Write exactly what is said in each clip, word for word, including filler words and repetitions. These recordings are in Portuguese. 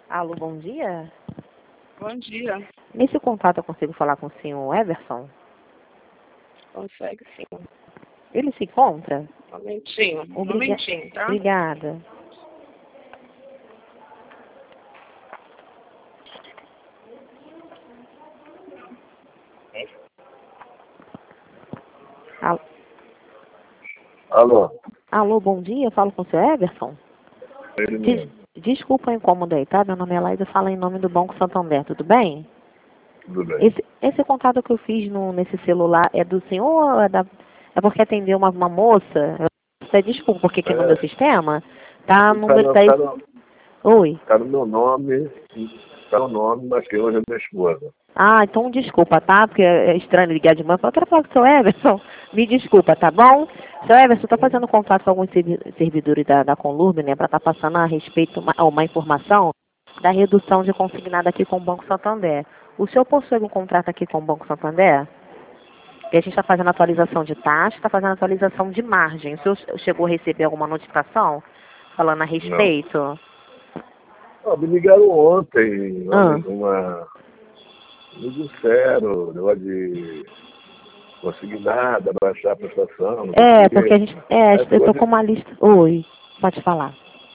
Alô, bom dia. Bom dia. Nesse contato eu consigo falar com o senhor Everson? Consegue sim. Ele se encontra? Um momentinho. Um Obriga... momentinho, tá? Obrigada. Alô. Alô? Alô, bom dia. Eu falo com o senhor Everson? Ele Des... mesmo. Desculpa o incômodo aí, tá? Meu nome é Laísa, fala em nome do Banco Santander, tudo bem? Tudo bem. Esse, esse contato que eu fiz no, nesse celular é do senhor ou é da... É porque atendeu uma, uma moça? Eu sei, desculpa, porque aqui no É. meu sistema tá Tá número... no, Tá... tá no, Oi. tá no meu nome, tá no nome, mas quem hoje é minha esposa. Ah, então desculpa, tá? Porque é estranho ligar de manhã. Eu quero falar com o seu Everson. Me desculpa, tá bom? Seu Everson, estou fazendo contato com alguns servi- servidores da, da Conlurb, né? Para estar passando a respeito uma, uma informação da redução de consignado aqui com o Banco Santander. O senhor possui algum contrato aqui com o Banco Santander? E a gente está fazendo atualização de taxa, está fazendo atualização de margem. O senhor chegou a receber alguma notificação falando a Não. respeito? Ah, me ligaram ontem, Ah. uma... Me disseram, negócio de conseguir nada, baixar a prestação, não sei É, o quê. porque a gente... É, Aí eu ficou estou de- com uma lista... Oi, pode falar.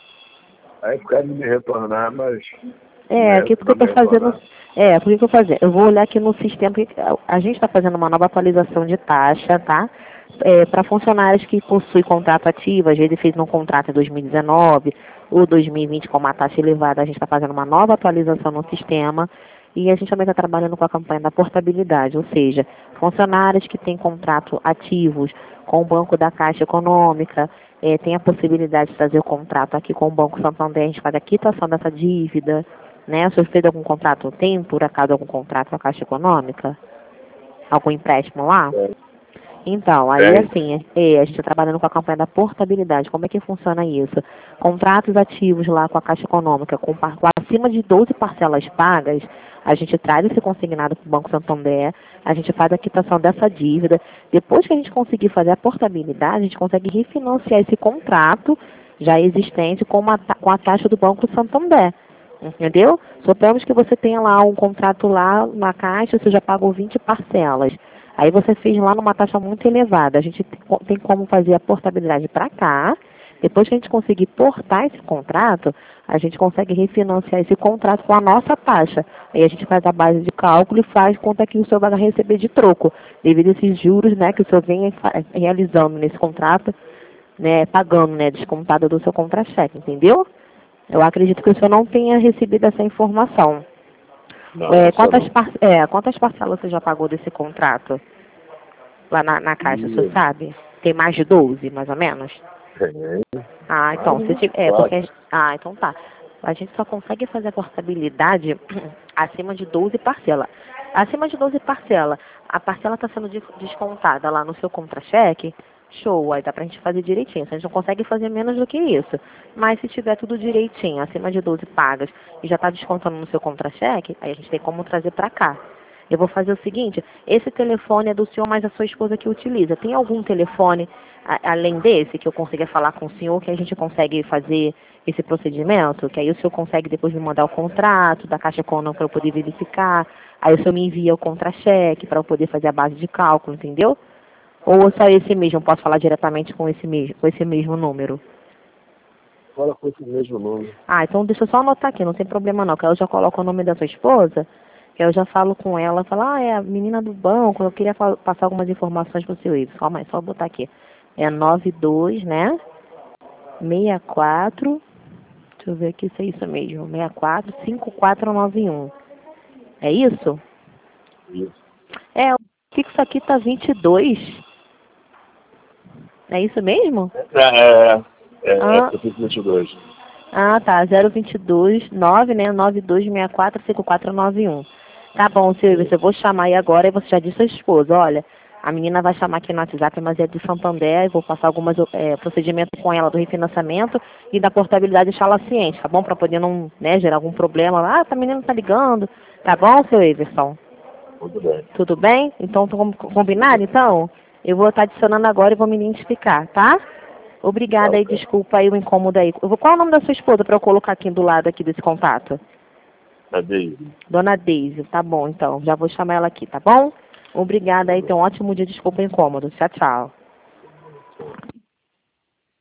Aí ficaram de me retornar, mas... É, Né, que porque não eu tô me fazendo. retornar. É, porque que eu fazer? Eu vou olhar aqui no sistema, porque a gente está fazendo uma nova atualização de taxa, tá? É, para funcionários que possuem contrato ativo, às vezes fez um contrato em dois mil e dezenove ou dois mil e vinte com uma taxa elevada, a gente está fazendo uma nova atualização no sistema e a gente também está trabalhando com a campanha da portabilidade, ou seja, funcionários que têm contrato ativos com o Banco da Caixa Econômica, é, tem a possibilidade de fazer o contrato aqui com o Banco Santander, a gente faz a quitação dessa dívida, né? O senhor fez algum contrato? Tem, por acaso, algum contrato com a Caixa Econômica? Algum empréstimo lá? Tem. Então, aí Tem. assim, é, a gente está trabalhando com a campanha da portabilidade. Como é que funciona isso? Contratos ativos lá com a Caixa Econômica, com, par- com acima de doze parcelas pagas, a gente traz esse consignado para o Banco Santander, a gente faz a quitação dessa dívida. Depois que a gente conseguir fazer a portabilidade, a gente consegue refinanciar esse contrato já existente com, uma, ta- com a taxa do Banco Santander. Entendeu? Suponhamos que você tenha lá um contrato lá na Caixa, você já pagou vinte parcelas. Aí você fez lá numa taxa muito elevada. A gente tem como fazer a portabilidade para cá. Depois que a gente conseguir portar esse contrato, a gente consegue refinanciar esse contrato com a nossa taxa. Aí a gente faz a base de cálculo e faz quanto é que o senhor vai receber de troco, devido a esses juros, né, que o senhor vem realizando nesse contrato, né, pagando, né, descontado do seu contra-cheque, entendeu? Eu acredito que o senhor não tenha recebido essa informação. Não, É, essa quantas, não. par é, quantas parcelas você já pagou desse contrato lá na, na Caixa, o senhor E... sabe? Tem mais de doze, mais ou menos? Tem. Ah, então, se tiver, é, Quatro. porque, ah, então tá. A gente só consegue fazer a portabilidade acima de doze parcelas. Acima de doze parcelas, a parcela está sendo de- descontada lá no seu contra-cheque, show, aí dá pra gente fazer direitinho. A gente não consegue fazer menos do que isso. Mas se tiver tudo direitinho, acima de doze pagas, e já está descontando no seu contra-cheque, aí a gente tem como trazer pra cá. Eu vou fazer o seguinte, esse telefone é do senhor, mas a sua esposa que utiliza. Tem algum telefone, a, além desse, que eu consiga falar com o senhor, que a gente consegue fazer esse procedimento? Que aí o senhor consegue depois me mandar o contrato da Caixa Econômica para eu poder verificar. Aí o senhor me envia o contra-cheque para eu poder fazer a base de cálculo, entendeu? Ou só esse mesmo, eu posso falar diretamente com esse mesmo, com esse mesmo número? Fala com esse mesmo nome. Ah, então deixa eu só anotar aqui, não tem problema não, que eu já coloco o nome da sua esposa, que eu já falo com ela, falo, ah, é a menina do banco, eu queria fa- passar algumas informações pro seu Ivo. Só mais, só botar aqui. É nove dois, né? sessenta e quatro, deixa eu ver aqui se é isso mesmo, sessenta e quatro, cinquenta e quatro noventa e um. É isso? Isso. É, o fixo aqui tá vinte e dois. É isso mesmo? É, é, é, Ah, é vinte e dois. ah, tá, zero vinte e dois, nove, né? nove dois seis quatro cinco quatro nove um. Tá bom, Silvio, eu vou chamar aí agora e você já disse à sua esposa, olha, a menina vai chamar aqui no WhatsApp, mas é de Santander, eu vou passar alguns é, procedimentos com ela do refinanciamento e da portabilidade deixar ela ciente, tá bom? Pra poder não, né, gerar algum problema. Ah, essa menina tá ligando. Tá bom, seu Everson? Tudo bem. Tudo bem? Então, tô com- Tudo combinado, bem. então? Eu vou estar adicionando agora e vou me identificar, tá? Tá, Obrigada aí, ok. desculpa aí o incômodo aí. Eu vou- Qual é o nome da sua esposa para eu colocar aqui do lado aqui desse contato? A Deise. Dona Deise, tá bom, então. Já vou chamar ela aqui, tá bom? Obrigada aí, tenha um ótimo dia. Desculpa o incômodo. Tchau, tchau.